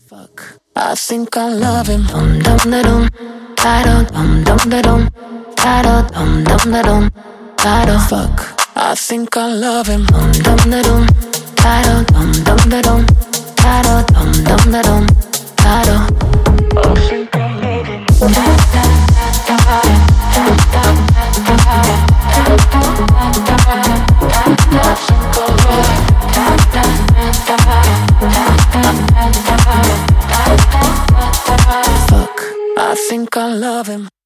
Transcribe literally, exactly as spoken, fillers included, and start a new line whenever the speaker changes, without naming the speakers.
Fuck, I think I love him. Dum dum da dum, da dum dum da dum, da dum dum da dum, da fuck, I think I love him. Dum dum da dum, da dum dum da dum, da dum dum da dum, da I think I love him. Fuck, I think I love him.